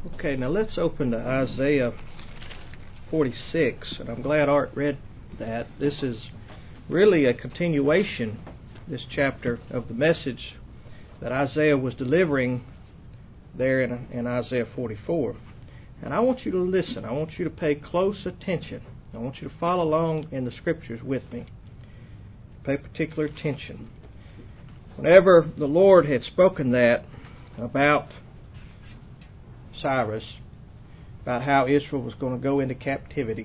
Okay, now let's open to Isaiah 46, and I'm glad Art read that. This is really a continuation, this chapter, of the message that Isaiah was delivering there in Isaiah 44. And I want you to listen. I want you to pay close attention. I want you to follow along in the Scriptures with me. Pay particular attention. Whenever the Lord had spoken that about Cyrus, about how Israel was going to go into captivity,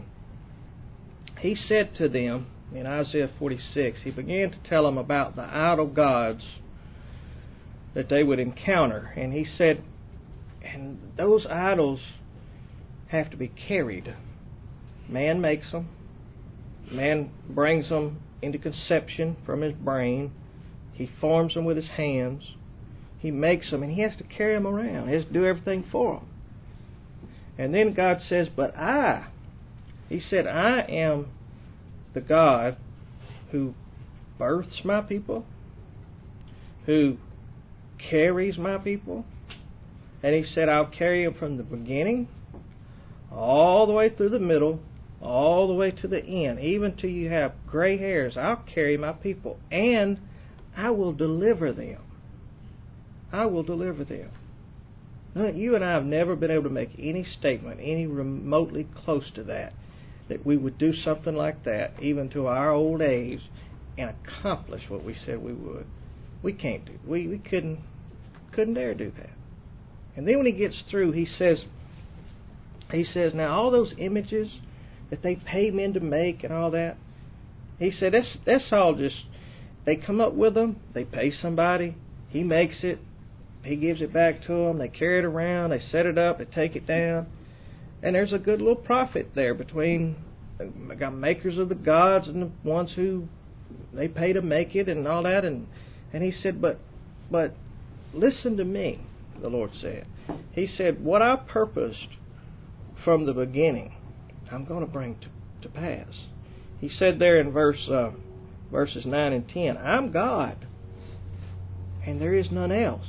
he said to them in Isaiah 46, he began to tell them about the idol gods that they would encounter. And he said, and those idols have to be carried. Man makes them. Man brings them into conception from his brain. He forms them with his hands. He makes them, and he has to carry them around. He has to do everything for them. And then God says, but he said, I am the God who births my people, who carries my people. And he said, I'll carry them from the beginning all the way through the middle, all the way to the end, even till you have gray hairs. I'll carry my people, and I will deliver them. I will deliver them. Now, you and I have never been able to make any statement, any remotely close to that we would do something like that, even to our old age, and accomplish what we said we would. We can't do. We couldn't dare do that. And then when he gets through, he says, now all those images that they pay men to make and all that, he said, that's all just, they come up with them, they pay somebody, he makes it, he gives it back to them, they carry it around, they set it up, they take it down, and there's a good little profit there between the makers of the gods and the ones who they pay to make it and all that. And he said, but listen to me, the Lord said. He said, what I purposed from the beginning, I'm going to bring to pass. He said there in verses 9 and 10, I'm God, and there is none else.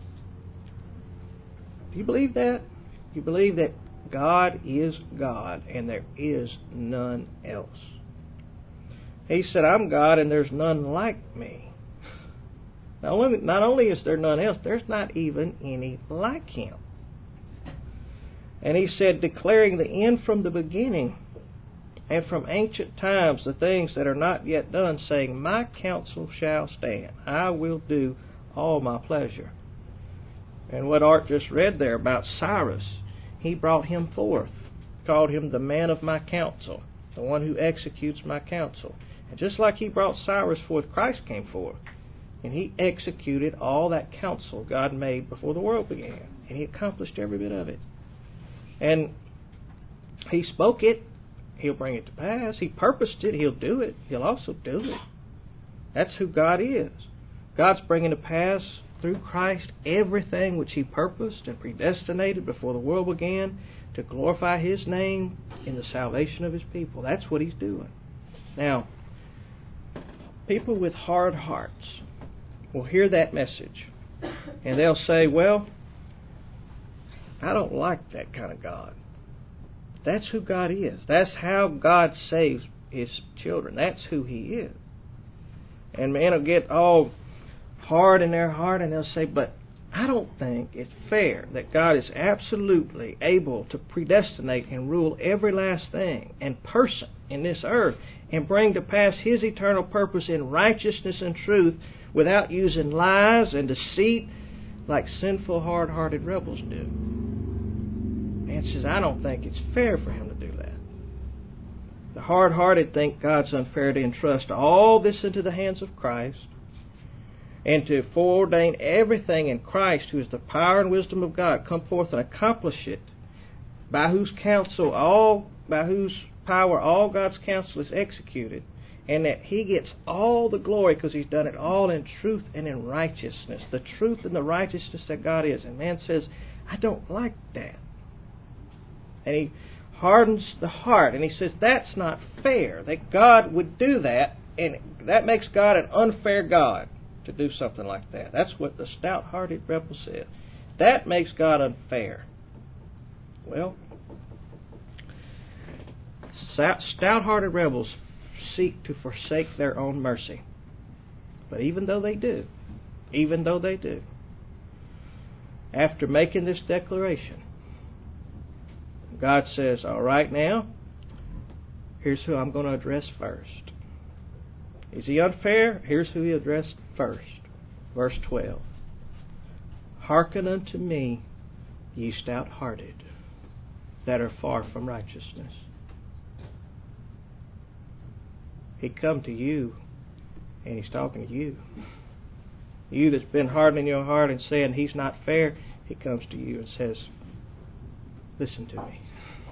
Do you believe that? You believe that God is God, and there is none else? He said, I'm God, and there's none like me. Not only is there none else, there's not even any like him. And he said, declaring the end from the beginning, and from ancient times the things that are not yet done, saying, my counsel shall stand. I will do all my pleasure. And what Art just read there about Cyrus, he brought him forth, called him the man of my counsel, the one who executes my counsel. And just like he brought Cyrus forth, Christ came forth, and he executed all that counsel God made before the world began, and he accomplished every bit of it. And he spoke it, he'll bring it to pass. He purposed it, he'll do it. He'll also do it. That's who God is. God's bringing to pass through Christ everything which he purposed and predestinated before the world began to glorify his name in the salvation of his people. That's what he's doing. Now, people with hard hearts will hear that message, and they'll say, well, I don't like that kind of God. That's who God is. That's how God saves his children. That's who he is. And man will get all hard in their heart, and they'll say, but I don't think it's fair that God is absolutely able to predestinate and rule every last thing and person in this earth and bring to pass his eternal purpose in righteousness and truth without using lies and deceit like sinful, hard-hearted rebels do. Man says, I don't think it's fair for him to do that. The hard-hearted think God's unfair to entrust all this into the hands of Christ, and to foreordain everything in Christ, who is the power and wisdom of God, come forth and accomplish it, by whose power all God's counsel is executed, and that he gets all the glory because he's done it all in truth and in righteousness, the truth and the righteousness that God is. And man says, I don't like that. And he hardens the heart, and he says, that's not fair that God would do that, and that makes God an unfair God to do something like that. That's what the stout-hearted rebel said. That makes God unfair. Well, stout-hearted rebels seek to forsake their own mercy. But even though they do, after making this declaration, God says, all right, now, here's who I'm going to address first. Is he unfair? Here's who he addressed first. Verse 12. Hearken unto me, ye stout-hearted, that are far from righteousness. He come to you, and he's talking to you. You that's been hardening your heart and saying he's not fair, he comes to you and says, listen to me.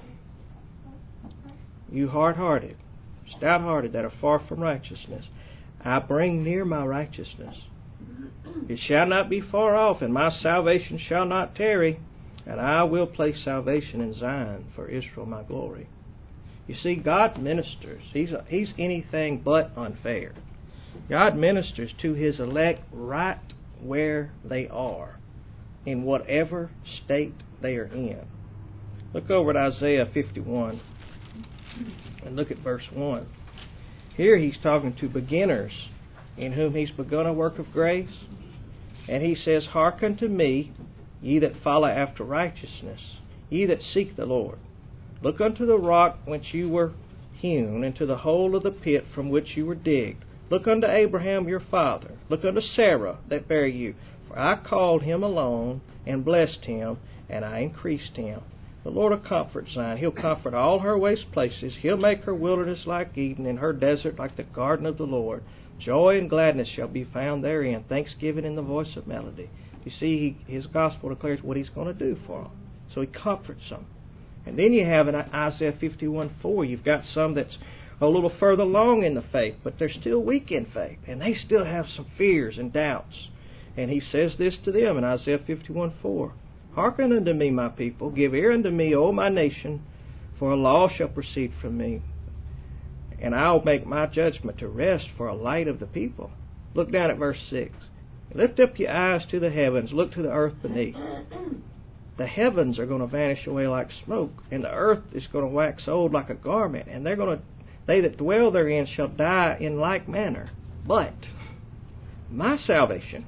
You hard-hearted, stout-hearted, that are far from righteousness, I bring near my righteousness. It shall not be far off, and my salvation shall not tarry, and I will place salvation in Zion for Israel my glory. You see, God ministers. He's anything but unfair. God ministers to His elect right where they are, in whatever state they are in. Look over at Isaiah 51 and look at verse 1. Here he's talking to beginners in whom he's begun a work of grace. And he says, hearken to me, ye that follow after righteousness, ye that seek the Lord. Look unto the rock whence you were hewn, and to the hole of the pit from which you were digged. Look unto Abraham your father. Look unto Sarah that bare you. For I called him alone, and blessed him, and I increased him. The Lord will comfort Zion. He'll comfort all her waste places. He'll make her wilderness like Eden, and her desert like the garden of the Lord. Joy and gladness shall be found therein, thanksgiving in the voice of melody. You see, his gospel declares what he's going to do for them. So he comforts them. And then you have in Isaiah 51:4, you've got some that's a little further along in the faith, but they're still weak in faith, and they still have some fears and doubts. And he says this to them in Isaiah 51:4, hearken unto me, my people, give ear unto me, O my nation, for a law shall proceed from me, and I'll make my judgment to rest for a light of the people. Look down at verse 6. Lift up your eyes to the heavens, look to the earth beneath. The heavens are going to vanish away like smoke, and the earth is going to wax old like a garment, and they that dwell therein shall die in like manner. But my salvation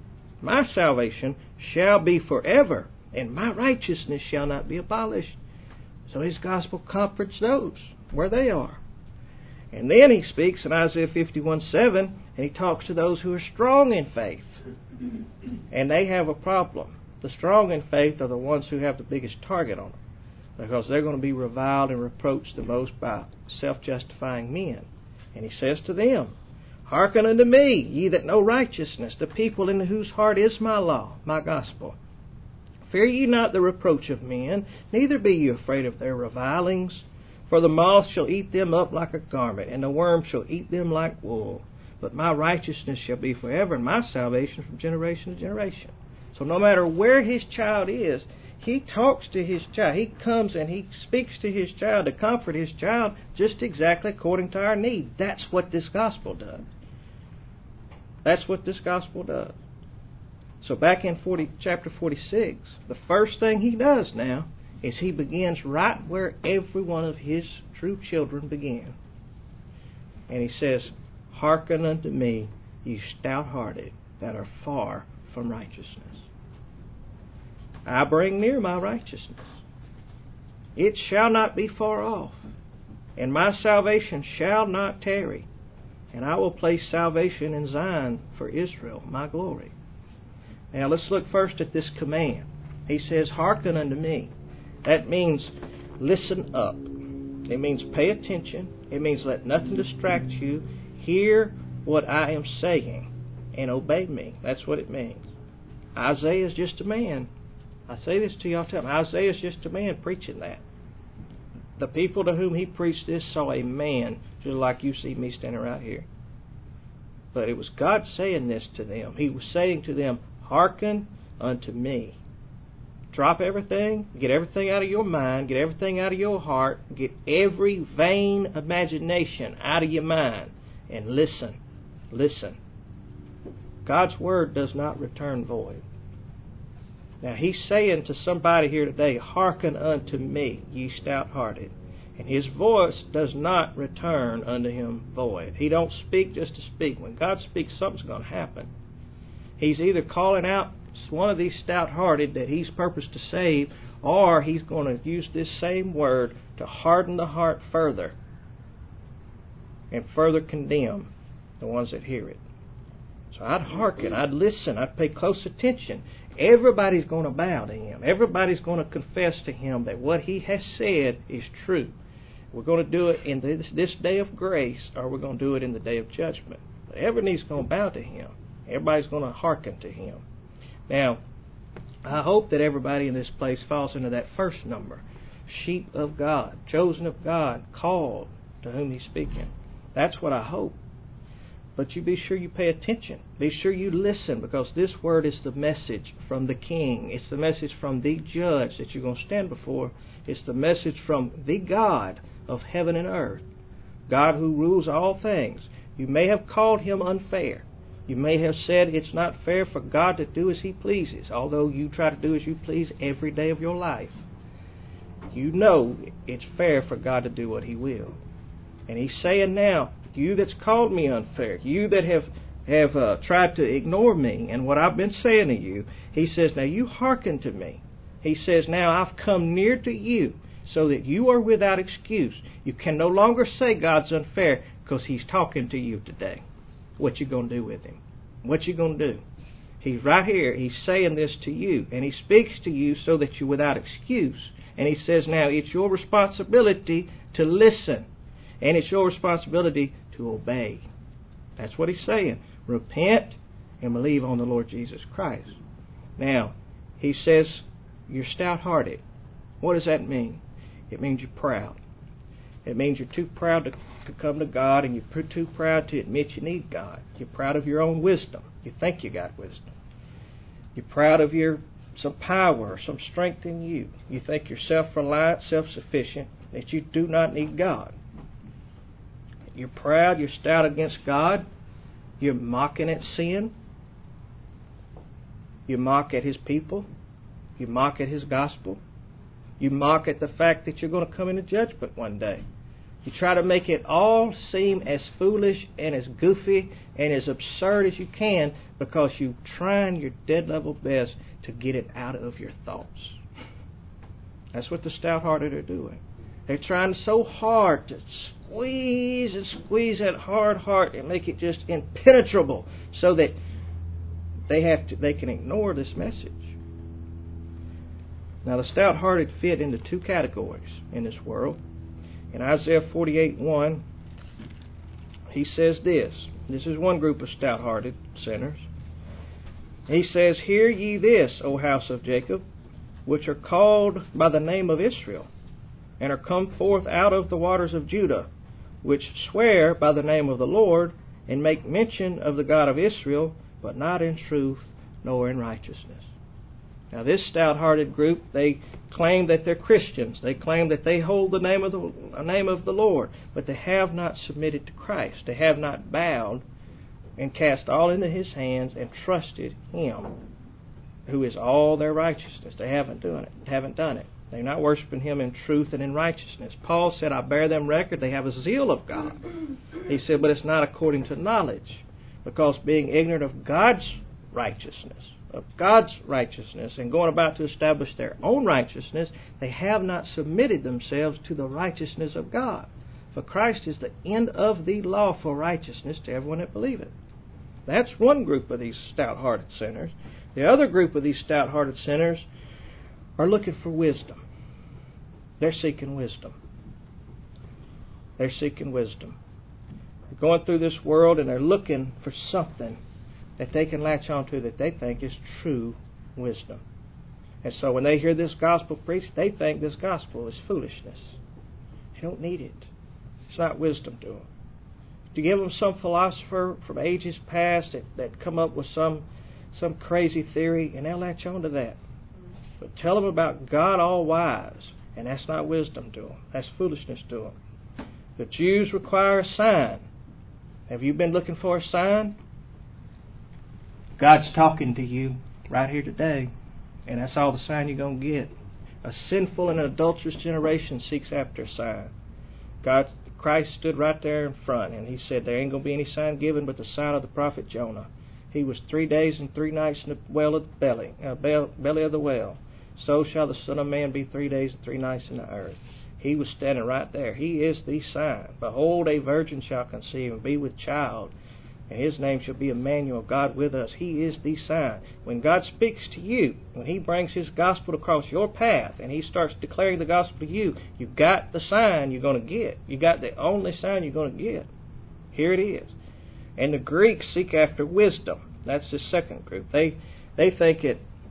shall be forever, and my righteousness shall not be abolished. So his gospel comforts those where they are. And then he speaks in Isaiah 51:7, and he talks to those who are strong in faith. And they have a problem. The strong in faith are the ones who have the biggest target on them, because they're going to be reviled and reproached the most by self-justifying men. And he says to them, hearken unto me, ye that know righteousness, the people in whose heart is my law, my gospel. Fear ye not the reproach of men, neither be ye afraid of their revilings. For the moth shall eat them up like a garment, and the worm shall eat them like wool. But my righteousness shall be forever, and my salvation from generation to generation. So no matter where his child is, he talks to his child. He comes and he speaks to his child to comfort his child just exactly according to our need. That's what this gospel does. That's what this gospel does. So back in chapter 46, the first thing he does now is he begins right where every one of his true children began. And he says, hearken unto me, ye stout-hearted, that are far from righteousness. I bring near my righteousness. It shall not be far off, and my salvation shall not tarry. And I will place salvation in Zion for Israel, my glory. Now let's look first at this command. He says, hearken unto me. That means listen up. It means pay attention. It means let nothing distract you. Hear what I am saying and obey me. That's what it means. Isaiah is just a man. I say this to you all the time. Isaiah is just a man preaching that. The people to whom he preached this saw a man, just like you see me standing right here. But it was God saying this to them. He was saying to them, hearken unto me. Drop everything, get everything out of your mind, get everything out of your heart, get every vain imagination out of your mind, and listen. Listen. God's word does not return void. Now he's saying to somebody here today, hearken unto me, ye stout-hearted. And his voice does not return unto him void. He don't speak just to speak. When God speaks, something's going to happen. He's either calling out one of these stout-hearted that he's purposed to save, or he's going to use this same word to harden the heart further and further condemn the ones that hear it. So I'd hearken, I'd listen, I'd pay close attention. Everybody's going to bow to him. Everybody's going to confess to him that what he has said is true. We're going to do it in this day of grace, or we're going to do it in the day of judgment. But everybody's going to bow to him. Everybody's going to hearken to him. Now, I hope that everybody in this place falls into that first number. Sheep of God, chosen of God, called, to whom he's speaking. That's what I hope. But you be sure you pay attention. Be sure you listen, because this word is the message from the King. It's the message from the Judge that you're going to stand before. It's the message from the God of heaven and earth, God who rules all things. You may have called him unfair. You may have said it's not fair for God to do as he pleases, although you try to do as you please every day of your life. You know it's fair for God to do what he will. And he's saying now, you that's called me unfair, you that have tried to ignore me and what I've been saying to you, he says, now you hearken to me. He says, now I've come near to you so that you are without excuse. You can no longer say God's unfair, because he's talking to you today. What you going to do with him? What you going to do? He's right here. He's saying this to you, and he speaks to you so that you're without excuse. And he says, now it's your responsibility to listen, and it's your responsibility to obey. That's what he's saying. Repent and believe on the Lord Jesus Christ. Now, he says you're stout-hearted. What does that mean? It means you're proud. It means you're too proud to come to God, and you're too proud to admit you need God. You're proud of your own wisdom. You think you got wisdom. You're proud of some power or some strength in you. You think you're self-reliant, self-sufficient, that you do not need God. You're proud, you're stout against God. You're mocking at sin. You mock at his people. You mock at his gospel. You mock at the fact that you're going to come into judgment one day. You try to make it all seem as foolish and as goofy and as absurd as you can, because you're trying your dead level best to get it out of your thoughts. That's what the stout-hearted are doing. They're trying so hard to squeeze and squeeze that hard heart and make it just impenetrable so that they can ignore this message. Now, the stout-hearted fit into two categories in this world. In Isaiah 48:1, he says this. This is one group of stout-hearted sinners. He says, hear ye this, O house of Jacob, which are called by the name of Israel, and are come forth out of the waters of Judah, which swear by the name of the Lord, and make mention of the God of Israel, but not in truth nor in righteousness. Now, this stout-hearted group, they claim that they're Christians. They claim that they hold the name of the Lord, but they have not submitted to Christ. They have not bowed and cast all into his hands and trusted him, who is all their righteousness. They haven't done it. They're not worshiping him in truth and in righteousness. Paul said, I bear them record, they have a zeal of God. He said, but it's not according to knowledge, because being ignorant of God's righteousness, and going about to establish their own righteousness, they have not submitted themselves to the righteousness of God. For Christ is the end of the law for righteousness to everyone that believeth. That's one group of these stout-hearted sinners. The other group of these stout-hearted sinners are looking for wisdom. They're seeking wisdom. They're seeking wisdom. They're going through this world and they're looking for something that they can latch onto that they think is true wisdom. And so when they hear this gospel preached, they think this gospel is foolishness. They don't need it. It's not wisdom to them. To give them some philosopher from ages past that come up with some crazy theory, and they'll latch on to that. But tell them about God all-wise, and that's not wisdom to them. That's foolishness to them. The Jews require a sign. Have you been looking for a sign? God's talking to you right here today. And that's all the sign you're going to get. A sinful and adulterous generation seeks after a sign. Christ stood right there in front, and he said there ain't going to be any sign given but the sign of the prophet Jonah. He was 3 days and 3 nights in the belly of the whale. So shall the Son of Man be 3 days and 3 nights in the earth. He was standing right there. He is the sign. Behold, a virgin shall conceive and be with child, and his name shall be Emmanuel, God with us. He is the sign. When God speaks to you, when he brings his gospel across your path, and he starts declaring the gospel to you, you got the sign you're going to get. You got the only sign you're going to get. Here it is. And the Greeks seek after wisdom. That's the second group. They think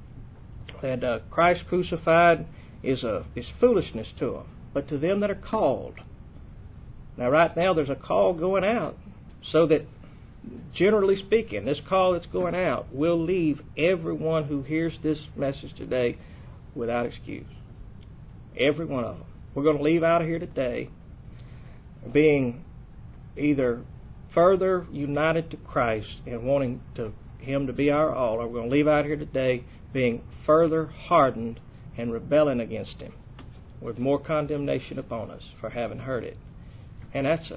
that Christ crucified is foolishness to them. But to them that are called. Now right now there's a call going out, so that generally speaking, this call that's going out will leave everyone who hears this message today without excuse. Every one of them. We're going to leave out of here today being either further united to Christ and wanting Him to be our all, or we're going to leave out here today being further hardened and rebelling against Him, with more condemnation upon us for having heard it. And that's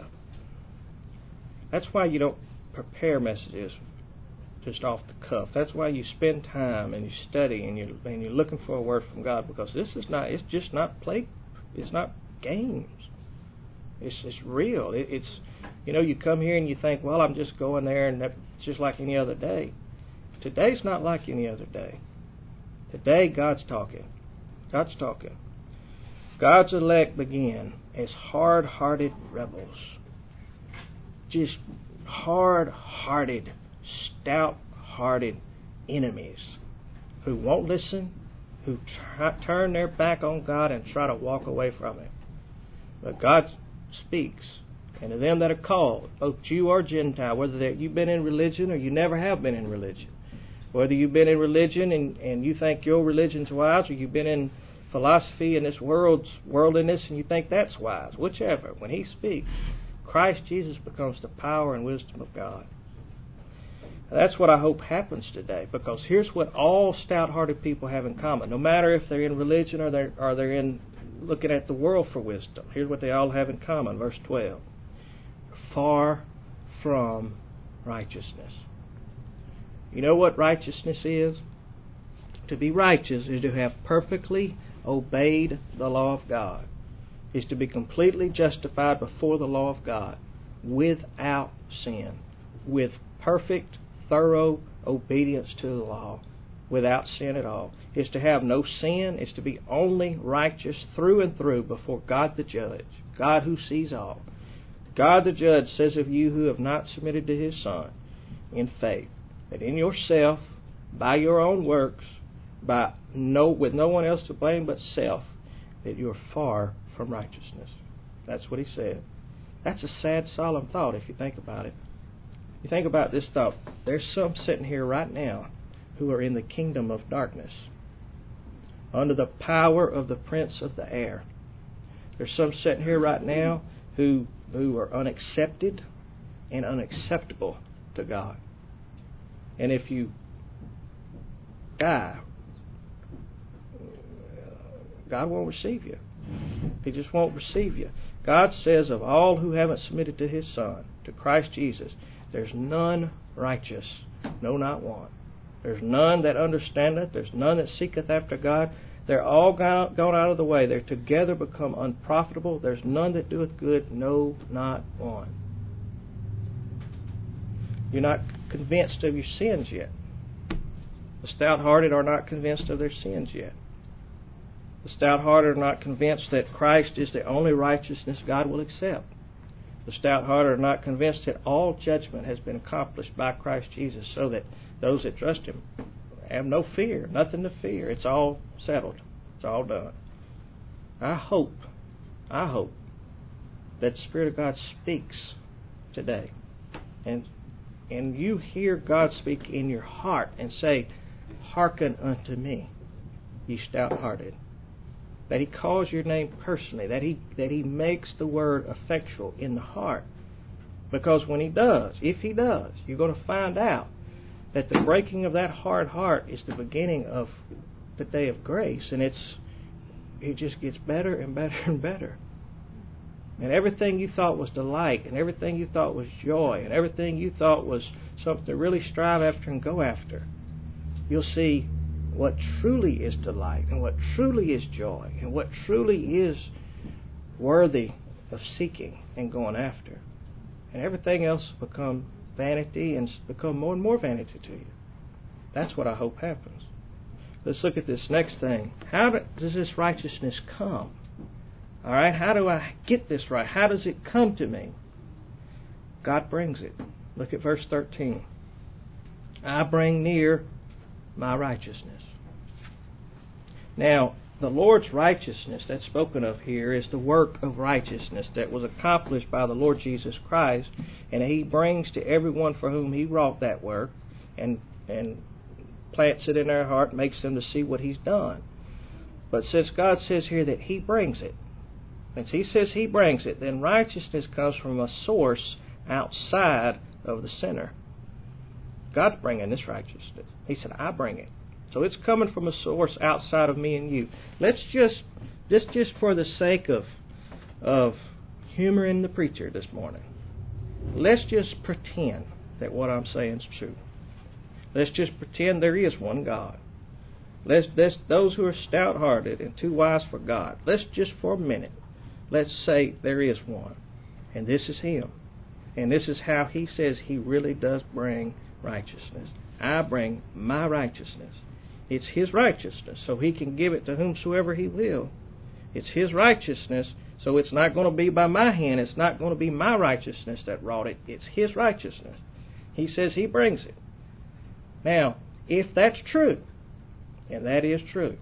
why you don't prepare messages just off the cuff. That's why you spend time and you study and you're looking for a word from God, because it's just not play. It's not games. It's real. It's you come here and you think, well, I'm just going there and that's just like any other day. Today's not like any other day. Today God's talking. God's talking. God's elect begin as hard-hearted rebels. Just hard-hearted, stout-hearted enemies who won't listen, who turn their back on God and try to walk away from Him. But God speaks, and to them that are called, both Jew or Gentile, whether you've been in religion or you never have been in religion, whether you've been in religion and you think your religion's wise, or you've been in philosophy and this worldliness and you think that's wise, whichever, when He speaks, Christ Jesus becomes the power and wisdom of God. That's what I hope happens today, because here's what all stout-hearted people have in common. No matter if they're in religion or they're in looking at the world for wisdom, here's what they all have in common. Verse 12. Far from righteousness. You know what righteousness is? To be righteous is to have perfectly obeyed the law of God, is to be completely justified before the law of God, without sin, with perfect, thorough obedience to the law, without sin at all. Is to have no sin, is to be only righteous through and through before God the judge, God who sees all. God the judge says of you who have not submitted to His Son in faith, that in yourself, by your own works, with no one else to blame but self, that you are far from righteousness. That's what He said. That's a sad, solemn thought if you think about it. You think about this thought. There's some sitting here right now who are in the kingdom of darkness, under the power of the prince of the air. There's some sitting here right now who are unaccepted and unacceptable to God. And if you die, God won't receive you. He just won't receive you. God says of all who haven't submitted to His Son, to Christ Jesus, there's none righteous, no, not one. There's none that understandeth, there's none that seeketh after God. They're all gone out of the way. They're together become unprofitable. There's none that doeth good, no, not one. You're not convinced of your sins yet. The stout-hearted are not convinced of their sins yet. The stout-hearted are not convinced that Christ is the only righteousness God will accept. The stout-hearted are not convinced that all judgment has been accomplished by Christ Jesus, so that those that trust Him have no fear, nothing to fear. It's all settled. It's all done. I hope that the Spirit of God speaks today. And you hear God speak in your heart and say, hearken unto me, ye stout-hearted. That He calls your name personally, that He makes the word effectual in the heart. Because when He does, if He does, you're going to find out that the breaking of that hard heart is the beginning of the day of grace, and it just gets better and better and better. And everything you thought was delight, and everything you thought was joy, and everything you thought was something to really strive after and go after, you'll see what truly is delight, and what truly is joy, and what truly is worthy of seeking and going after. And everything else will become vanity and become more and more vanity to you. That's what I hope happens. Let's look at this next thing. How does this righteousness come? All right, how do I get this right? How does it come to me? God brings it. Look at verse 13. I bring near my righteousness. Now, the Lord's righteousness that's spoken of here is the work of righteousness that was accomplished by the Lord Jesus Christ, and He brings to everyone for whom He wrought that work and plants it in their heart, makes them to see what He's done. But since God says here that He brings it, since He says He brings it, then righteousness comes from a source outside of the sinner. God's bringing this righteousness. He said, I bring it. So it's coming from a source outside of me and you. Let's just for the sake of humoring the preacher this morning, let's just pretend that what I'm saying is true. Let's just pretend there is one God. Let's those who are stout-hearted and too wise for God, let's just for a minute, let's say there is one. And this is Him. And this is how He says He really does bring righteousness. I bring my righteousness. It's His righteousness, so He can give it to whomsoever He will. It's His righteousness, so it's not going to be by my hand. It's not going to be my righteousness that wrought it. It's His righteousness. He says He brings it. Now, if that's true, and that is true,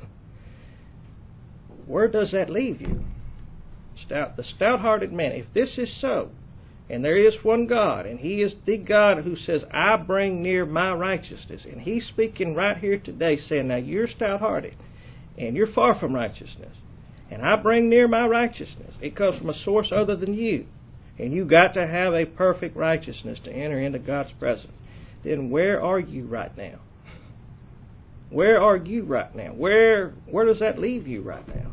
where does that leave you? The stout-hearted man, if this is so, and there is one God, and He is the God who says, I bring near my righteousness. And He's speaking right here today saying, now you're stout-hearted, and you're far from righteousness. And I bring near my righteousness. It comes from a source other than you. And you got to have a perfect righteousness to enter into God's presence. Then where are you right now? Where are you right now? Where does that leave you right now?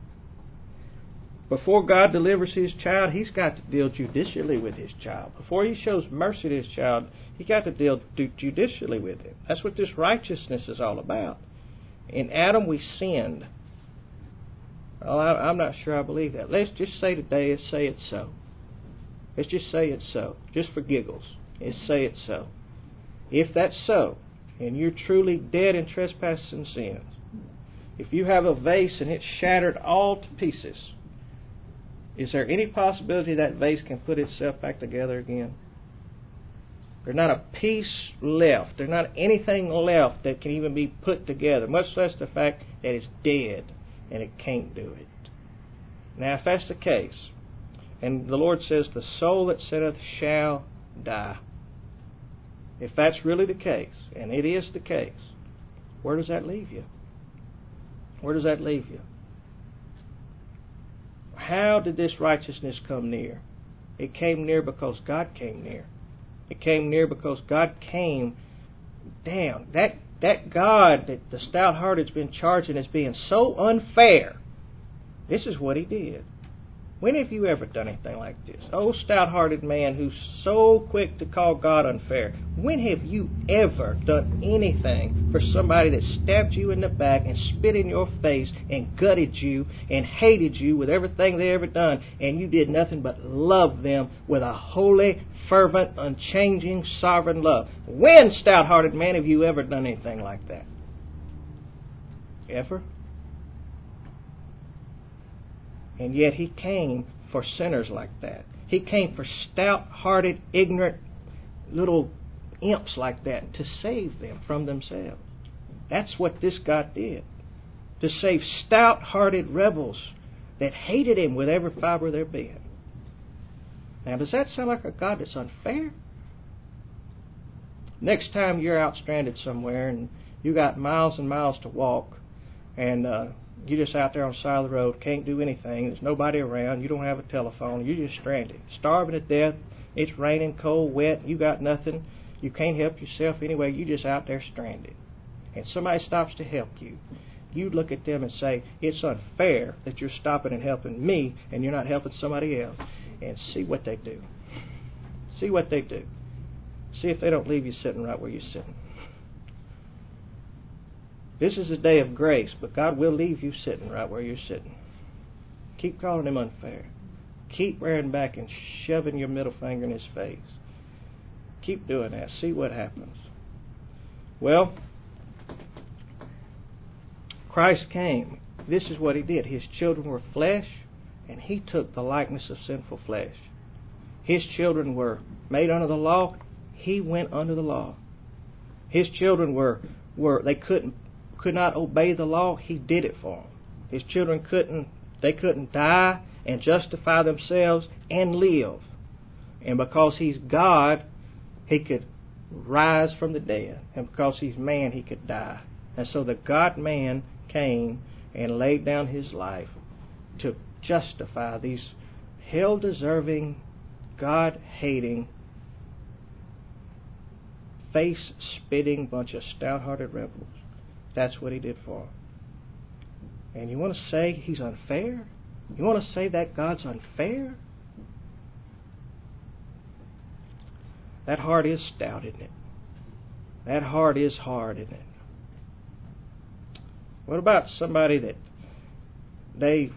Before God delivers His child, He's got to deal judicially with His child. Before He shows mercy to His child, He's got to deal judicially with him. That's what this righteousness is all about. In Adam, we sinned. Well, I'm not sure I believe that. Let's just say today, say it's so. Let's just say it's so. Just for giggles. Let's say it's so. If that's so, and you're truly dead in trespasses and sins, if you have a vase and it's shattered all to pieces, is there any possibility that vase can put itself back together again? There's not a piece left. There's not anything left that can even be put together, much less the fact that it's dead and it can't do it. Now, if that's the case, and the Lord says, the soul that sinneth shall die. If that's really the case, and it is the case, where does that leave you? Where does that leave you? How did this righteousness come near? It came near because God came near. It came near because God came down. That God that the stout-hearted's been charging as being so unfair, this is what He did. When have you ever done anything like this? Oh, stout-hearted man who's so quick to call God unfair. When have you ever done anything for somebody that stabbed you in the back and spit in your face and gutted you and hated you with everything they ever done, and you did nothing but love them with a holy, fervent, unchanging, sovereign love? When, stout-hearted man, have you ever done anything like that? Ever? And yet He came for sinners like that. He came for stout-hearted, ignorant little imps like that to save them from themselves. That's what this God did. To save stout-hearted rebels that hated Him with every fiber of their being. Now, does that sound like a God that's unfair? Next time you're out stranded somewhere and you got miles and miles to walk, and you're just out there on the side of the road, can't do anything, there's nobody around, you don't have a telephone, you're just stranded, starving to death, it's raining, cold, wet, you got nothing, you can't help yourself anyway, you're just out there stranded. and somebody stops to help you, you look at them and say, it's unfair that you're stopping and helping me and you're not helping somebody else. And see what they do. See what they do. See if they don't leave you sitting right where you're sitting. This is a day of grace, but God will leave you sitting right where you're sitting. Keep calling him unfair. Keep rearing back and shoving your middle finger in his face. Keep doing that. See what happens. Well, Christ came. This is what he did. His children were flesh, and he took the likeness of sinful flesh. His children were made under the law. He went under the law. His children they could not obey the law. He did it for them. His children couldn't die and justify themselves and live. And because he's God, he could rise from the dead. And because he's man, he could die. And so the God-man came and laid down his life to justify these hell-deserving, God-hating, face-spitting bunch of stout-hearted rebels. That's what he did for them. And you want to say he's unfair? You want to say that God's unfair? That heart is stout, isn't it? That heart is hard, isn't it? What about somebody that they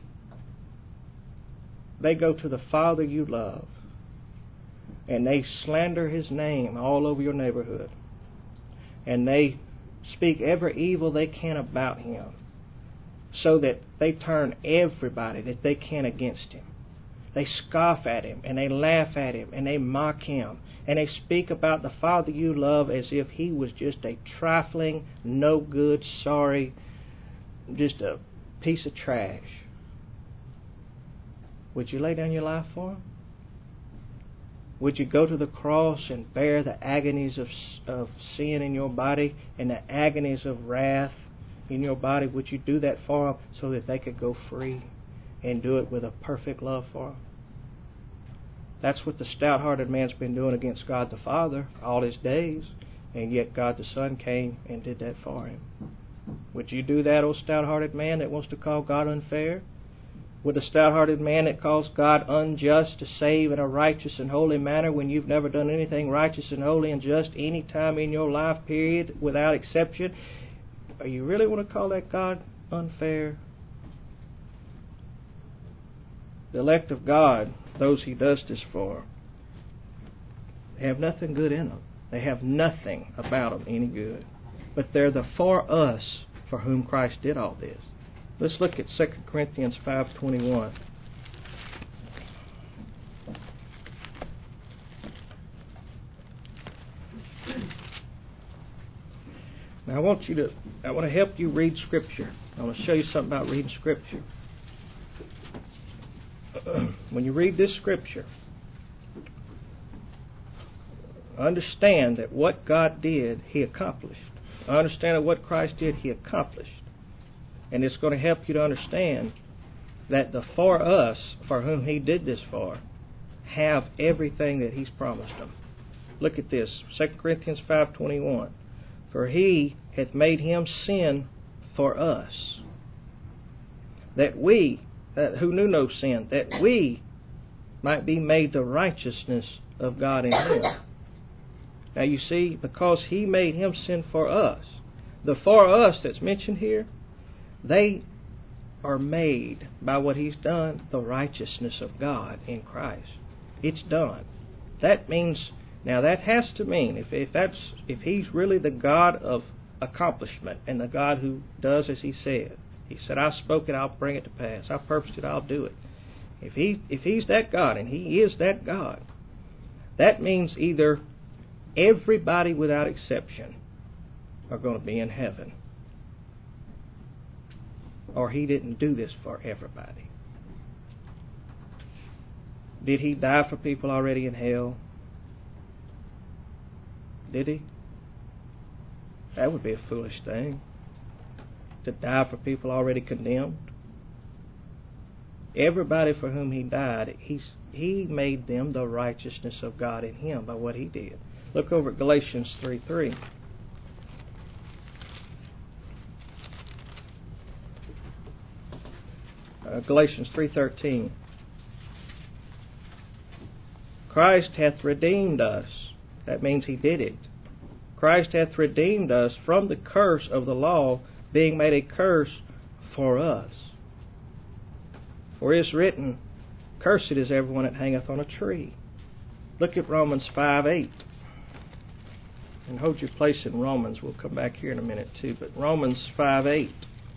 go to the Father you love and they slander his name all over your neighborhood and they speak every evil they can about him so that they turn everybody that they can against him. They scoff at him and they laugh at him and they mock him and they speak about the Father you love as if he was just a trifling, no good, sorry, just a piece of trash. Would you lay down your life for him? Would you go to the cross and bear the agonies of sin in your body and the agonies of wrath in your body? Would you do that for them so that they could go free and do it with a perfect love for them? That's what the stout-hearted man's been doing against God the Father all his days, and yet God the Son came and did that for him. Would you do that, old stout-hearted man that wants to call God unfair? Would the stout-hearted man that calls God unjust to save in a righteous and holy manner when you've never done anything righteous and holy and just any time in your life, period, without exception, are you really want to call that God unfair? The elect of God, those he does this for, have nothing good in them. They have nothing about them any good. But they're the for us for whom Christ did all this. Let's look at 2 Corinthians 5:21. Now I want to help you read Scripture. I want to show you something about reading Scripture. When you read this Scripture, understand that what God did, he accomplished. Understand that what Christ did, he accomplished. And it's going to help you to understand that the for us, for whom he did this for, have everything that he's promised them. Look at this, 2 Corinthians 5:21. For he hath made him sin for us, that we, who knew no sin, that we might be made the righteousness of God in him. Now you see, because he made him sin for us, the for us that's mentioned here, they are made by what he's done the righteousness of God in Christ. It's done. That means, now that has to mean, if he's really the God of accomplishment and the God who does as he said. He said, I spoke it, I'll bring it to pass. I purposed it, I'll do it. If he's that God, and he is that God, that means either everybody without exception are going to be in heaven, or he didn't do this for everybody. Did he die for people already in hell? Did he? That would be a foolish thing, to die for people already condemned. Everybody for whom he died, he made them the righteousness of God in him by what he did. Look over at Galatians 3:3. Galatians 3:13. Christ hath redeemed us. That means He did it. Christ hath redeemed us from the curse of the law, being made a curse for us. For it is written, Cursed is everyone that hangeth on a tree. Look at Romans 5:8. And hold your place in Romans. We'll come back here in a minute too. But Romans 5:8.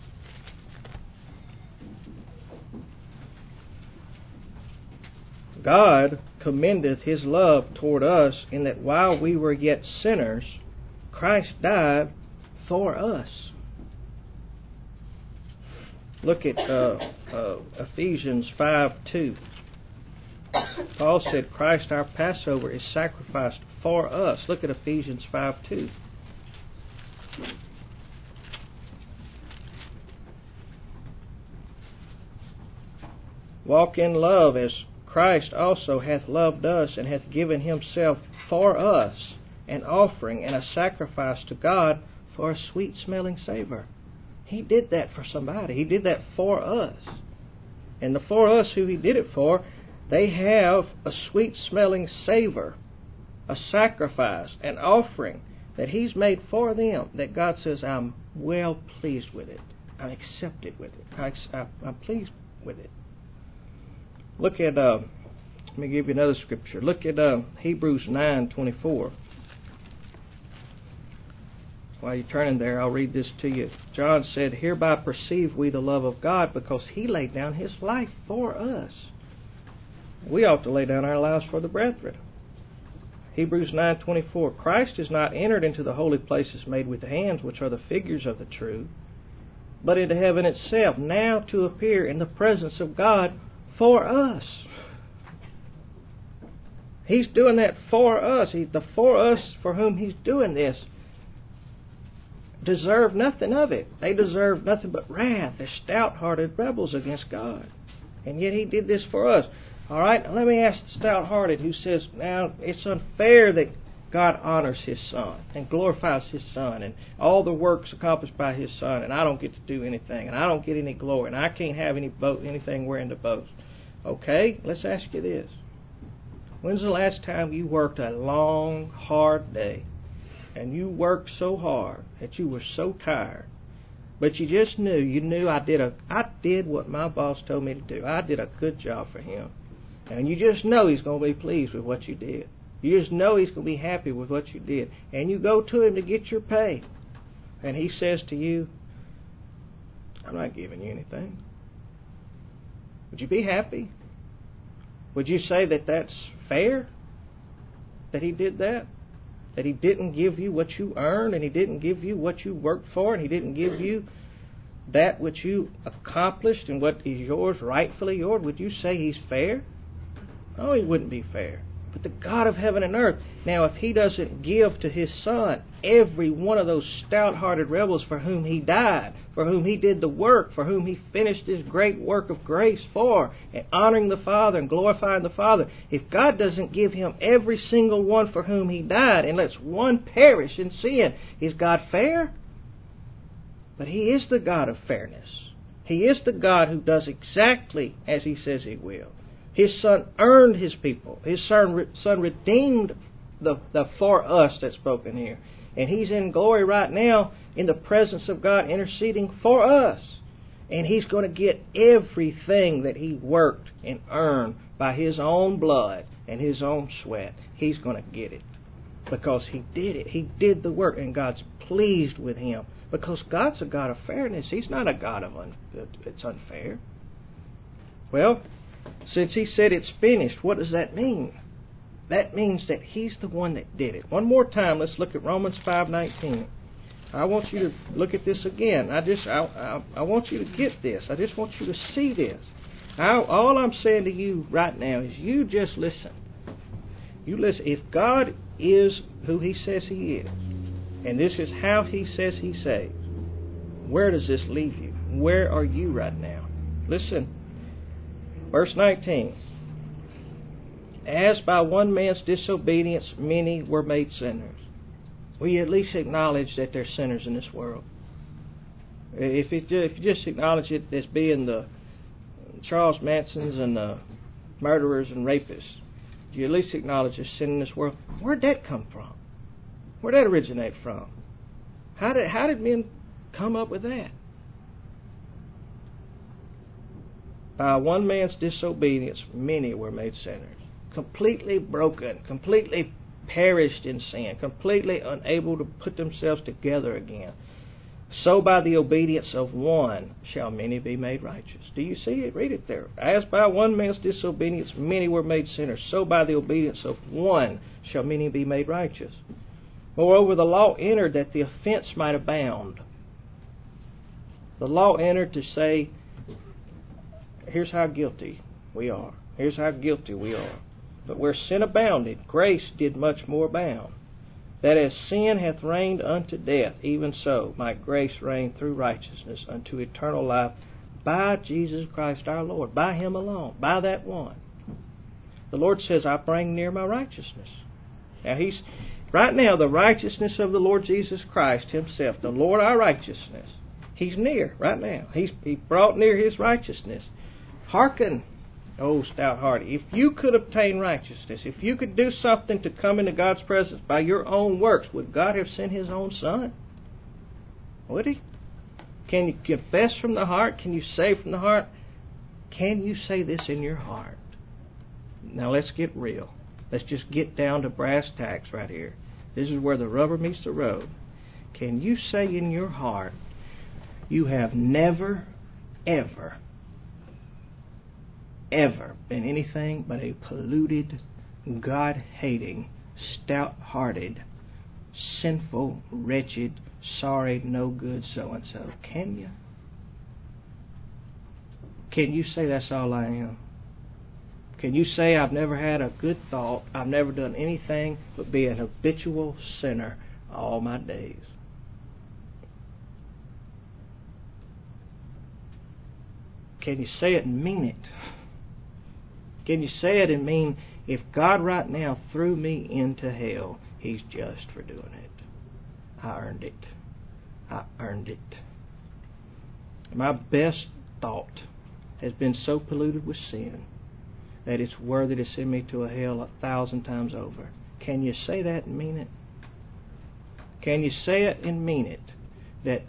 God commendeth His love toward us in that while we were yet sinners, Christ died for us. Look at Ephesians 5:2. Paul said, Christ our Passover is sacrificed for us. Look at Ephesians 5:2. Walk in love as Christ also hath loved us and hath given Himself for us, an offering and a sacrifice to God for a sweet-smelling savor. He did that for somebody. He did that for us. And the for us who He did it for, they have a sweet-smelling savor, a sacrifice, an offering that He's made for them, that God says, I'm well pleased with it. I'm accepted with it. I'm pleased with it. Look at, let me give you another scripture. Look at Hebrews 9:24. While you're turning there, I'll read this to you. John said, Hereby perceive we the love of God, because He laid down His life for us. We ought to lay down our lives for the brethren. Hebrews 9:24. Christ is not entered into the holy places made with hands, which are the figures of the true, but into heaven itself, now to appear in the presence of God for us. He's doing that for us. The for us for whom He's doing this deserve nothing of it. They deserve nothing but wrath. They're stout-hearted rebels against God. And yet He did this for us. All right, now let me ask the stout-hearted who says, now it's unfair that God honors His Son and glorifies His Son and all the works accomplished by His Son, and I don't get to do anything, and I don't get any glory, and I can't have anything wherein to boast. Okay, let's ask you this. When's the last time you worked a long, hard day, and you worked so hard that you were so tired, but you just knew I did what my boss told me to do. I did a good job for him. And you just know he's going to be pleased with what you did. You just know he's going to be happy with what you did. And you go to him to get your pay. And he says to you, I'm not giving you anything. Would you be happy? Would you say that that's fair? That he did that? That he didn't give you what you earned, and he didn't give you what you worked for, and he didn't give you that which you accomplished and what is yours, rightfully yours? Would you say he's fair? No, he wouldn't be fair. But the God of heaven and earth, now if he doesn't give to his Son every one of those stout-hearted rebels for whom he died, for whom he did the work, for whom he finished his great work of grace for, and honoring the Father and glorifying the Father, if God doesn't give him every single one for whom he died and lets one perish in sin, is God fair? But he is the God of fairness. He is the God who does exactly as he says he will. His Son earned his people. His Son redeemed the for us that's spoken here. And he's in glory right now in the presence of God interceding for us. And he's going to get everything that he worked and earned by his own blood and his own sweat. He's going to get it. Because he did it. He did the work, and God's pleased with him. Because God's a God of fairness. He's not a God of it's unfair. Well, since he said it's finished, what does that mean? That means that he's the one that did it. One more time, let's look at Romans 5:19. I want you to look at this again. I want you to get this. I just want you to see this. All I'm saying to you right now is you just listen. You listen. If God is who he says he is, and this is how he says he saves, where does this leave you? Where are you right now? Listen. Verse 19. As by one man's disobedience many were made sinners. Will you at least acknowledge that there's sinners in this world? If you just acknowledge it as being the Charles Mansons and the murderers and rapists. You at least acknowledge there's sin in this world. Where'd that come from? Where'd that originate from? How did men come up with that? By one man's disobedience, many were made sinners. Completely broken, completely perished in sin, completely unable to put themselves together again. So by the obedience of one shall many be made righteous. Do you see it? Read it there. As by one man's disobedience many were made sinners, so by the obedience of one shall many be made righteous. Moreover, the law entered that the offense might abound. The law entered to say, here's how guilty we are. Here's how guilty we are. But where sin abounded, grace did much more abound. That as sin hath reigned unto death, even so might grace reign through righteousness unto eternal life by Jesus Christ our Lord, by Him alone, by that one. The Lord says, I bring near my righteousness. Now right now, the righteousness of the Lord Jesus Christ Himself, the Lord our righteousness, He's near right now. He brought near His righteousness. Hearken, O stout-hearted. If you could obtain righteousness, if you could do something to come into God's presence by your own works, would God have sent His own Son? Would He? Can you confess from the heart? Can you say from the heart? Can you say this in your heart? Now let's get real. Let's just get down to brass tacks right here. This is where the rubber meets the road. Can you say in your heart, you have never, ever been anything but a polluted, God-hating, stout-hearted, sinful, wretched, sorry, no good so-and-so? Can you? Can you say that's all I am? Can you say I've never had a good thought, I've never done anything but be an habitual sinner all my days? Can you say it and mean it? Can you say it and mean, if God right now threw me into hell, He's just for doing it? I earned it. I earned it. My best thought has been so polluted with sin that it's worthy to send me to a hell 1,000 times over. Can you say that and mean it? Can you say it and mean it? That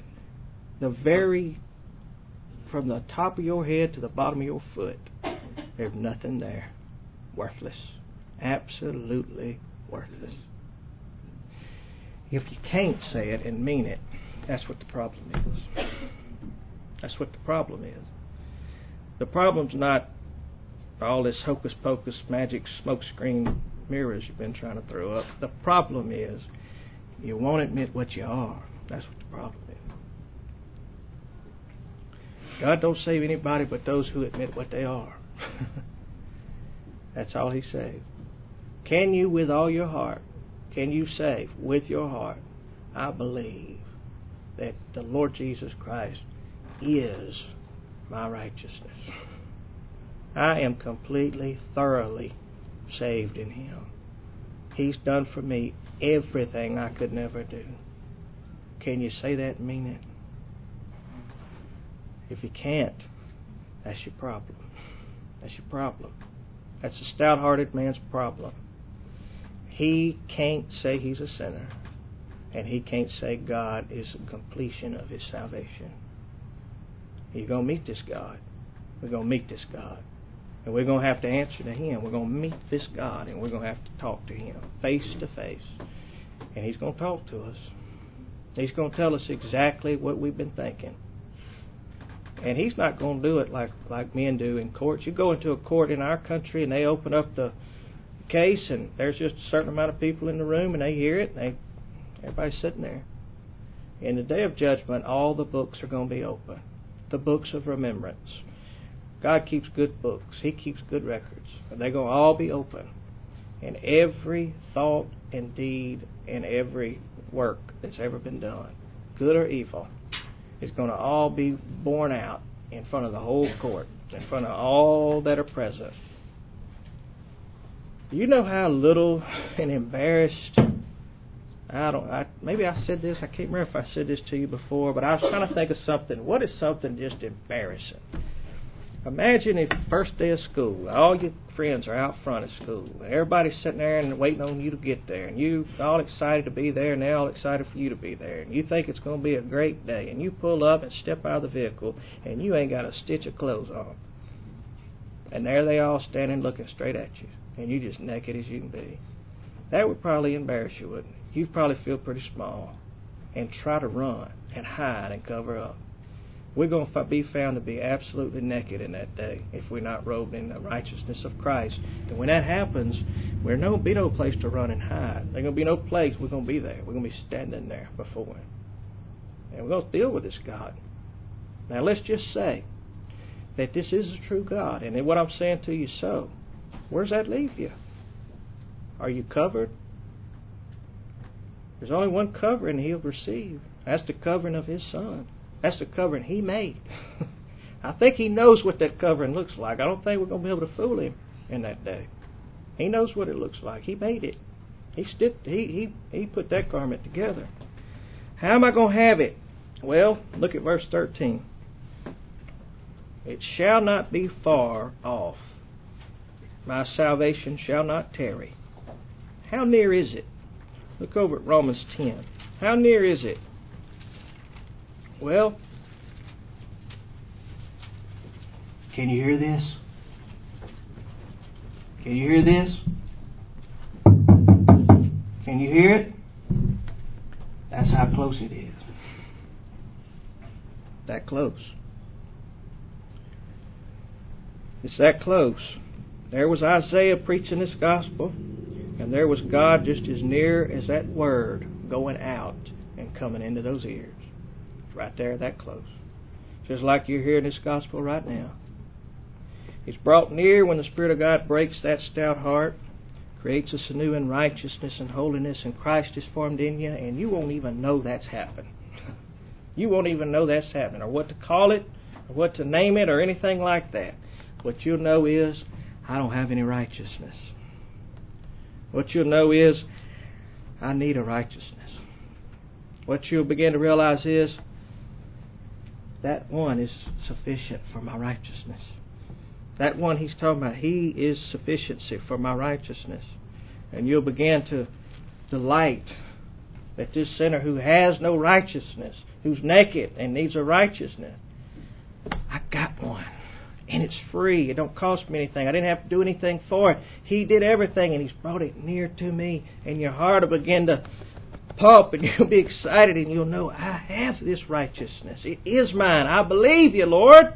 from the top of your head to the bottom of your foot, there's nothing there. Worthless. Absolutely worthless. If you can't say it and mean it, that's what the problem is. That's what the problem is. The problem's not all this hocus-pocus, magic, smokescreen mirrors you've been trying to throw up. The problem is you won't admit what you are. That's what the problem is. God don't save anybody but those who admit what they are. That's all He saves. Can you, with all your heart, can you say with your heart, I believe that the Lord Jesus Christ is my righteousness? I am completely, thoroughly saved in Him. He's done for me everything I could never do. Can you say that and mean it? If you can't, that's your problem. That's your problem. That's a stout-hearted man's problem. He can't say he's a sinner, and he can't say God is the completion of his salvation. You're going to meet this God. We're going to meet this God. And we're going to have to answer to Him. We're going to meet this God, and we're going to have to talk to Him face to face. And He's going to talk to us. He's going to tell us exactly what we've been thinking. And He's not going to do it like men do in courts. You go into a court in our country and they open up the case and there's just a certain amount of people in the room and they hear it and everybody's sitting there. In the day of judgment, all the books are going to be open. The books of remembrance. God keeps good books. He keeps good records. And they're going to all be open. And every thought and deed and every work that's ever been done, good or evil, is going to all be borne out in front of the whole court, in front of all that are present. Do you know how little and embarrassed, maybe I said this, I can't remember if I said this to you before, but I was trying to think of something. What is something just embarrassing? Imagine if first day of school, all your friends are out front of school, and everybody's sitting there and waiting on you to get there, and you all excited to be there, and they're all excited for you to be there, and you think it's going to be a great day, and you pull up and step out of the vehicle, and you ain't got a stitch of clothes on. And there they all standing looking straight at you, and you just naked as you can be. That would probably embarrass you, wouldn't it? You'd probably feel pretty small and try to run and hide and cover up. We're going to be found to be absolutely naked in that day if we're not robed in the righteousness of Christ. And when that happens, there's going to be no place to run and hide. There's going to be no place. We're going to be there. We're going to be standing there before Him. And we're going to deal with this God. Now let's just say that this is a true God, and what I'm saying to you so, where's that leave you? Are you covered? There's only one covering He'll receive. That's the covering of His Son. That's the covering He made. I think He knows what that covering looks like. I don't think we're going to be able to fool Him in that day. He knows what it looks like. He made it. He put that garment together. How am I going to have it? Well, look at verse 13. It shall not be far off. My salvation shall not tarry. How near is it? Look over at Romans 10. How near is it? Well, can you hear this? Can you hear this? Can you hear it? That's how close it is. That close. It's that close. There was Isaiah preaching this gospel, and there was God just as near as that word going out and coming into those ears. It's right there, that close. Just like you're hearing this gospel right now. It's brought near when the Spirit of God breaks that stout heart, creates us anew in righteousness and holiness, and Christ is formed in you, and you won't even know that's happened. You won't even know that's happening, or what to call it, or what to name it, or anything like that. What you'll know is, I don't have any righteousness. What you'll know is, I need a righteousness. What you'll begin to realize is, that one is sufficient for my righteousness. That one He's talking about, He is sufficiency for my righteousness. And you'll begin to delight that this sinner who has no righteousness, who's naked and needs a righteousness, I got one. And it's free. It don't cost me anything. I didn't have to do anything for it. He did everything, and He's brought it near to me. And your heart will begin to pump, and you'll be excited, and you'll know, I have this righteousness. It is mine. I believe You, Lord.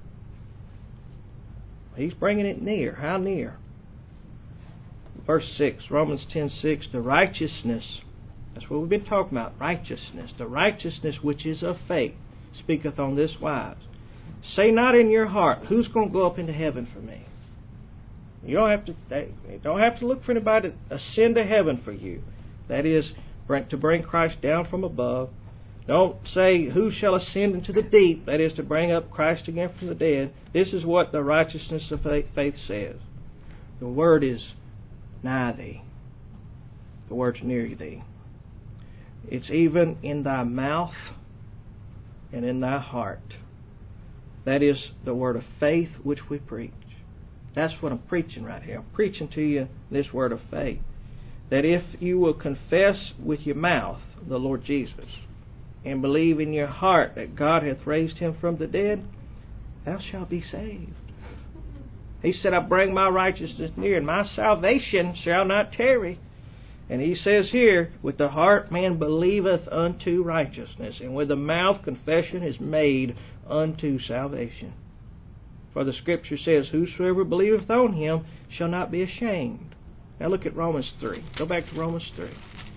He's bringing it near. How near? Verse 6, Romans 10:6, the righteousness, that's what we've been talking about, righteousness. The righteousness which is of faith speaketh on this wise. Say not in your heart, who's going to go up into heaven for me? You don't have to look for anybody to ascend to heaven for you. That is, to bring Christ down from above. Don't say, who shall ascend into the deep? That is, to bring up Christ again from the dead. This is what the righteousness of faith says. The word is nigh thee. The word's near thee. It's even in thy mouth and in thy heart. That is the word of faith which we preach. That's what I'm preaching right here. I'm preaching to you this word of faith. That if you will confess with your mouth the Lord Jesus and believe in your heart that God hath raised Him from the dead, thou shalt be saved. He said, I bring my righteousness near, and my salvation shall not tarry. And He says here, with the heart man believeth unto righteousness, and with the mouth confession is made unto salvation. For the Scripture says, whosoever believeth on Him shall not be ashamed. Now look at Romans 3. Go back to Romans 3.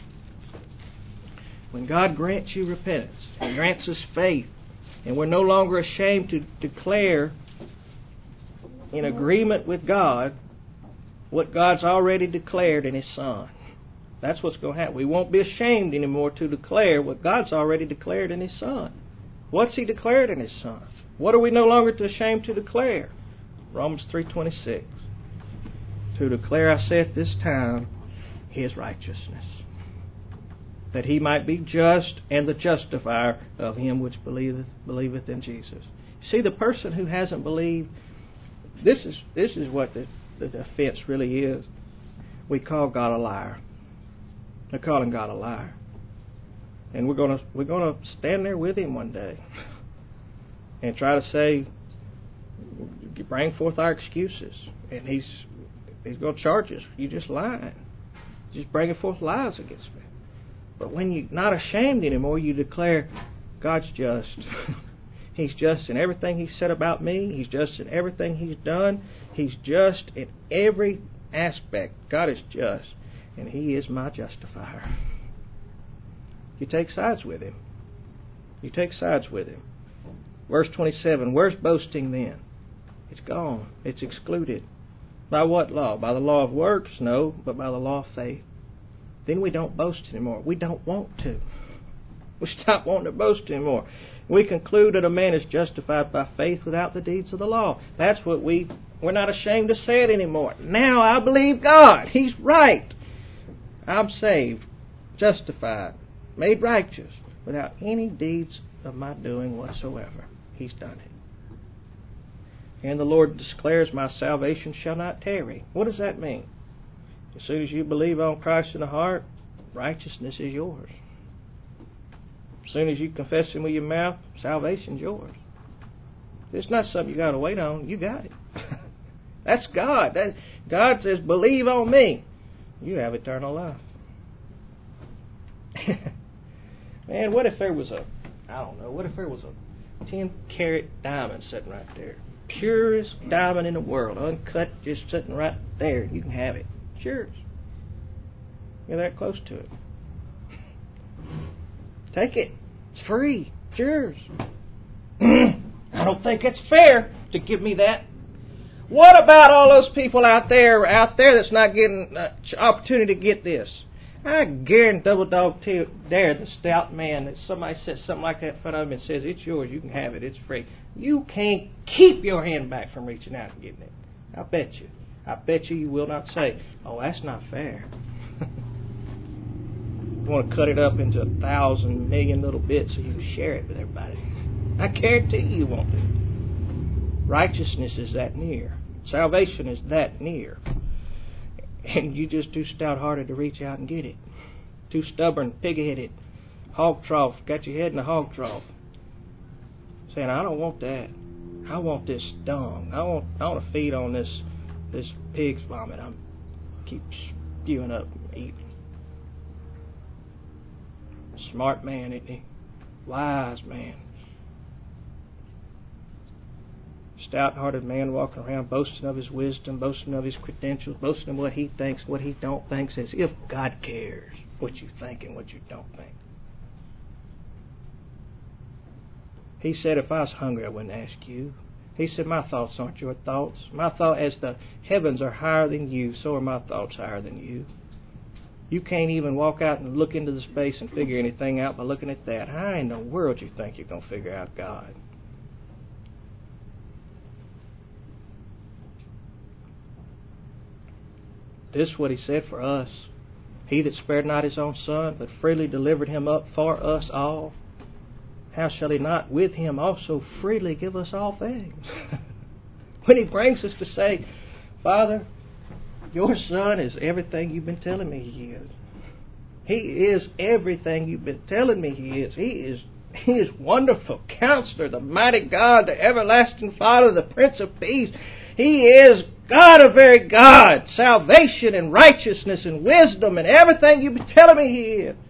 When God grants you repentance, He grants us faith, and we're no longer ashamed to declare in agreement with God what God's already declared in His Son. That's what's going to happen. We won't be ashamed anymore to declare what God's already declared in His Son. What's He declared in His Son? What are we no longer ashamed to declare? Romans 3:26. To declare, I say at this time, His righteousness, that He might be just and the justifier of him which believeth in Jesus. See, the person who hasn't believed, This is what the offense really is. We call God a liar. They're calling God a liar. And we're gonna stand there with Him one day and try to say, bring forth our excuses. And He's going to charge us. You just lying. Just bringing forth lies against me. But when you're not ashamed anymore, you declare, God's just. He's just in everything He said about me. He's just in everything He's done. He's just in every aspect. God is just. And He is my justifier. You take sides with Him. You take sides with Him. Verse 27, where's boasting then? It's gone. It's excluded. By what law? By the law of works? No, but by the law of faith. Then we don't boast anymore. We don't want to. We stop wanting to boast anymore. We conclude that a man is justified by faith without the deeds of the law. That's what we're not ashamed to say it anymore. Now I believe God. He's right. I'm saved, justified, made righteous without any deeds of my doing whatsoever. He's done it. And the Lord declares, my salvation shall not tarry. What does that mean? As soon as you believe on Christ in the heart, righteousness is yours. As soon as you confess Him with your mouth, salvation's yours. It's not something you got to wait on. You got it. That's God. God says, believe on me. You have eternal life. Man, what if there was a 10-carat diamond sitting right there? Purest diamond in the world, uncut, just sitting right there. You can have it. It's yours. You're that close to it. Take it. It's free. It's yours. I don't think it's fair to give me that. What about all those people out there that's not getting an opportunity to get this? I guarantee double dog dare the stout man that somebody says something like that in front of him and says, it's yours, you can have it, it's free. You can't keep your hand back from reaching out and getting it. I bet you. I bet you will not say, oh, that's not fair. You want to cut it up into 1,000 million little bits so you can share it with everybody. I guarantee you won't do it. Righteousness is that near. Salvation is that near. And you just too stout-hearted to reach out and get it. Too stubborn, pig-headed, hog trough, got your head in the hog trough. Saying, I don't want that. I want this dung. I want to feed on this pig's vomit. I keep spewing up and eating. Smart man, isn't he? Wise man. Stout-hearted man walking around boasting of his wisdom, boasting of his credentials, boasting of what he thinks, what he don't think, as if God cares what you think and what you don't think. He said, if I was hungry, I wouldn't ask you. He said, my thoughts aren't your thoughts. My thought, as the heavens are higher than you, so are my thoughts higher than you. You can't even walk out and look into the space and figure anything out by looking at that. How in the world do you think you're going to figure out God? This is what He said for us. He that spared not His own Son, but freely delivered Him up for us all, how shall He not with Him also freely give us all things? When He brings us to say, Father, your Son is everything you've been telling me He is. He is everything you've been telling me He is. He is wonderful Counselor, the mighty God, the everlasting Father, the Prince of Peace. He is God of very God, salvation and righteousness and wisdom and everything you've been telling me He is.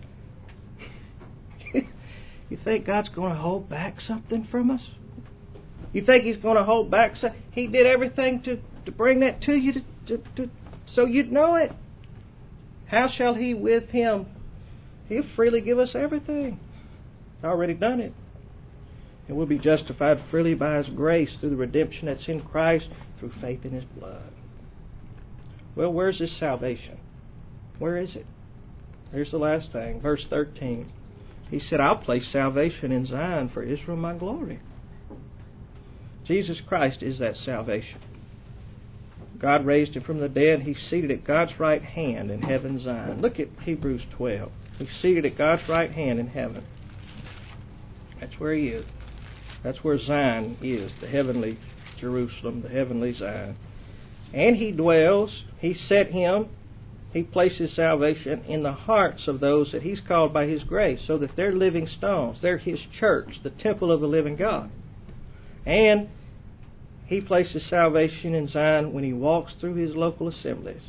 You think God's going to hold back something from us? You think He's going to hold back something? He did everything to bring that to you so you'd know it. How shall He with Him? He'll freely give us everything. He's already done it. And we'll be justified freely by His grace through the redemption that's in Christ through faith in His blood. Well, where's this salvation? Where is it? Here's the last thing. Verse 13. He said, I'll place salvation in Zion for Israel my glory. Jesus Christ is that salvation. God raised Him from the dead. He's seated at God's right hand in heaven Zion. Look at Hebrews 12. He's seated at God's right hand in heaven. That's where He is. That's where Zion is, the heavenly Jerusalem, the heavenly Zion. And He dwells, He places salvation in the hearts of those that He's called by His grace, so that they're living stones. They're His church, the temple of the living God. And He places salvation in Zion when He walks through His local assemblies,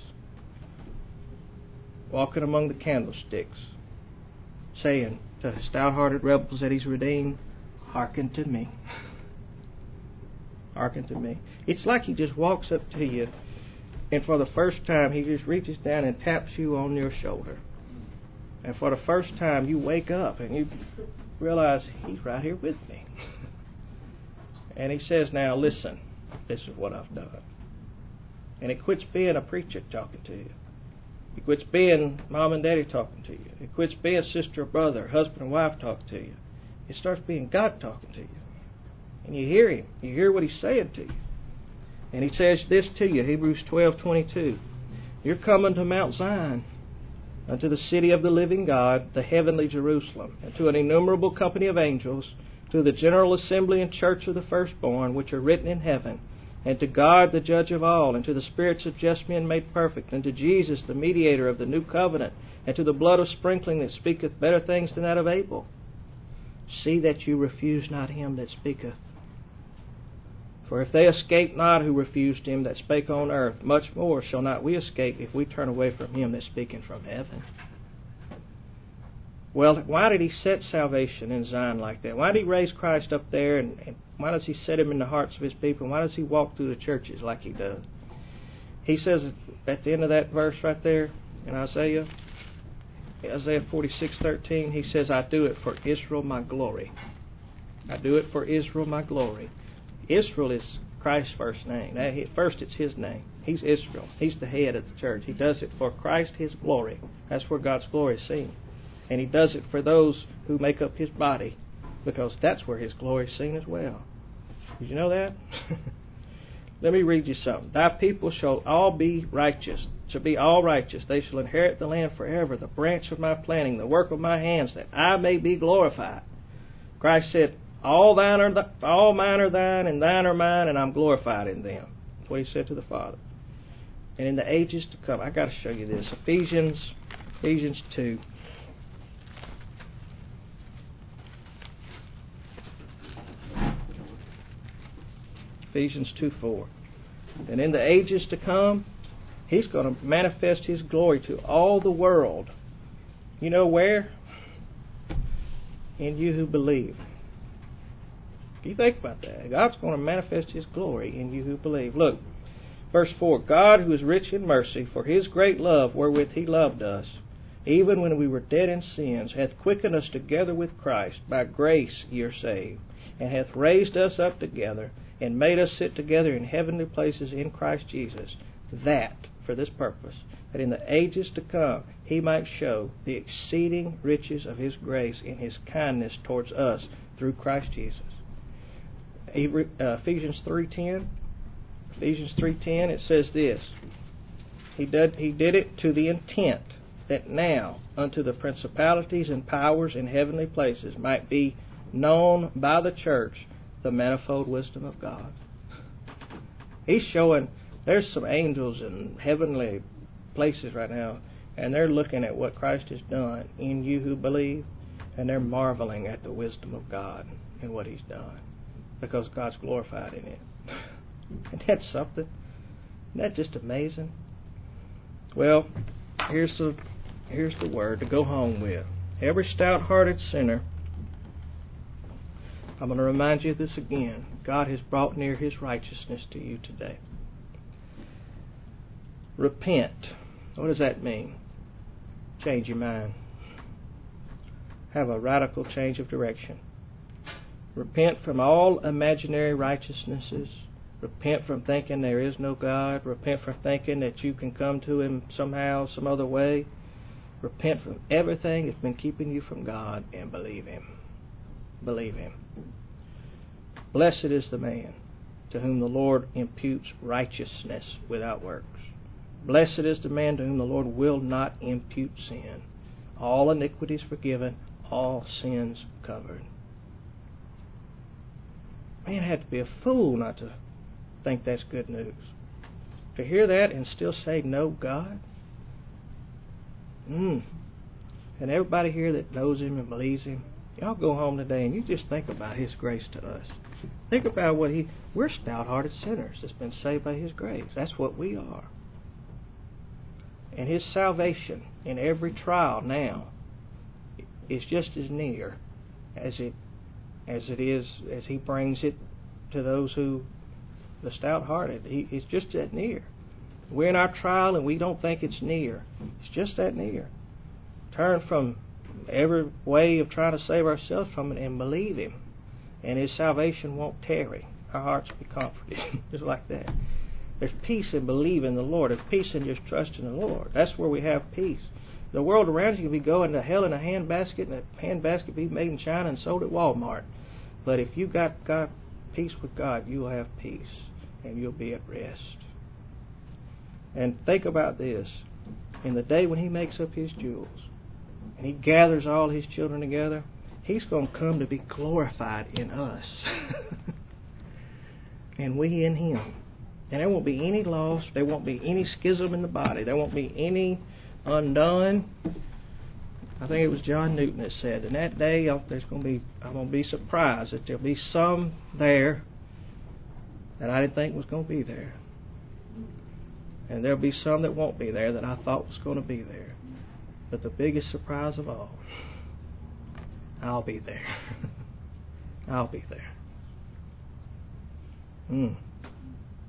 walking among the candlesticks, saying to the stout-hearted rebels that He's redeemed, hearken to me. Hearken to me. It's like He just walks up to you, and for the first time He just reaches down and taps you on your shoulder. And for the first time you wake up and you realize He's right here with me. And He says, now listen, this is what I've done. And it quits being a preacher talking to you. It quits being mom and daddy talking to you. It quits being sister or brother, husband and wife talking to you. It starts being God talking to you. And you hear Him. You hear what He's saying to you. And He says this to you, Hebrews 12:22. You're coming to Mount Zion, unto the city of the living God, the heavenly Jerusalem, and to an innumerable company of angels, to the general assembly and church of the firstborn, which are written in heaven, and to God the judge of all, and to the spirits of just men made perfect, and to Jesus the mediator of the new covenant, and to the blood of sprinkling that speaketh better things than that of Abel. See that you refuse not Him that speaketh. For if they escape not who refused Him that spake on earth, much more shall not we escape if we turn away from Him that speaketh from heaven. Well, why did He set salvation in Zion like that? Why did He raise Christ up there, and why does He set Him in the hearts of His people? And why does He walk through the churches like He does? He says at the end of that verse right there in Isaiah 46:13, He says, I do it for Israel my glory. I do it for Israel my glory. Israel is Christ's first name. First it's His name. He's Israel. He's the head of the church. He does it for Christ, His glory. That's where God's glory is seen. And He does it for those who make up His body, because that's where His glory is seen as well. Did you know that? Let me read you something. Thy people shall all be righteous. Shall be all righteous. They shall inherit the land forever, the branch of my planting, the work of my hands, that I may be glorified. Christ said, all mine are thine, and thine are mine, and I'm glorified in them. That's what He said to the Father. And in the ages to come, I've got to show you this. Ephesians 2. Ephesians 2:4. And in the ages to come, He's going to manifest His glory to all the world. You know where? In you who believe. You think about that. God's going to manifest His glory in you who believe. Look, verse 4. God, who is rich in mercy, for His great love wherewith He loved us, even when we were dead in sins, hath quickened us together with Christ. By grace ye are saved, and hath raised us up together, and made us sit together in heavenly places in Christ Jesus, that, for this purpose, that in the ages to come He might show the exceeding riches of His grace in His kindness towards us through Christ Jesus. Ephesians 3:10. Ephesians 3:10, it says this. He did it to the intent that now unto the principalities and powers in heavenly places might be known by the church the manifold wisdom of God. He's showing there's some angels in heavenly places right now, and they're looking at what Christ has done in you who believe, and they're marveling at the wisdom of God and what He's done, because God's glorified in it. And that's something. Isn't that just amazing? Well, here's the word to go home with. Every stout-hearted sinner, I'm going to remind you of this again. God has brought near His righteousness to you today. Repent. What does that mean? Change your mind. Have a radical change of direction. Repent from all imaginary righteousnesses. Repent from thinking there is no God. Repent from thinking that you can come to Him somehow, some other way. Repent from everything that's been keeping you from God and believe Him. Believe Him. Blessed is the man to whom the Lord imputes righteousness without works. Blessed is the man to whom the Lord will not impute sin. All iniquities forgiven, all sins covered. Man had to be a fool not to think that's good news. To hear that and still say, no, God? And everybody here that knows Him and believes Him, y'all go home today and you just think about His grace to us. Think about we're stout-hearted sinners that's been saved by His grace. That's what we are. And His salvation in every trial now is just as near as it is as He brings it to those who, the stout-hearted. It's just that near. We're in our trial and we don't think it's near. It's just that near. Turn from every way of trying to save ourselves from it and believe Him. And His salvation won't tarry. Our hearts will be comforted. Just like that. There's peace in believing the Lord. There's peace in just trusting the Lord. That's where we have peace. The world around you can be going to hell in a handbasket, and a handbasket be made in China and sold at Walmart. But if you got peace with God, you'll have peace, and you'll be at rest. And think about this. In the day when He makes up His jewels, and He gathers all His children together, He's going to come to be glorified in us. And we in Him. And there won't be any loss. There won't be any schism in the body. There won't be any undone. I think it was John Newton that said, in that day I'm going to be surprised that there'll be some there that I didn't think was going to be there. And there'll be some that won't be there that I thought was going to be there. But the biggest surprise of all, I'll be there. I'll be there.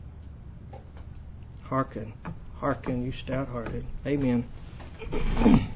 Hearken, you stout-hearted. Amen.